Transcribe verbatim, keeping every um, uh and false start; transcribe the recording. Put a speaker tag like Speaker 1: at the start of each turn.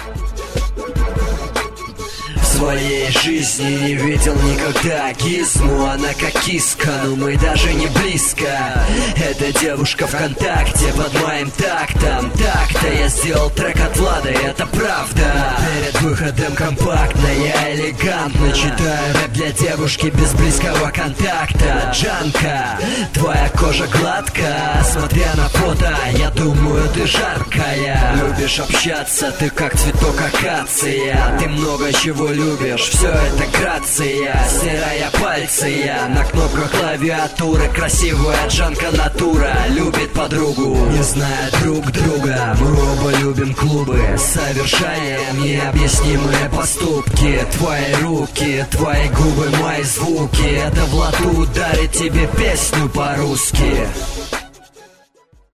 Speaker 1: В своей жизни не видел никогда гизму. Она как киска, но мы даже не близко. Эта девушка ВКонтакте под моим тактом. Так-то я сделал трек от Влада, и это правда. Перед выходом компактно, я элегантно читаю рэп для девушки без близкого контакта. Джанка, твоя кожа гладкая, смотря на фото, я думаю, ты жаркая. Любишь общаться, ты как цветок акация. Ты много чего любишь, все это грация. Стирая пальцы я на кнопках клавиатуры. Красивая Джанка натура, любит подругу, не зная друг друга. Мы оба любим клубы, совершаем необъяснимые поступки. Твои руки, твои губы, мои звуки. Это Влад ударит тебе песню по-русски.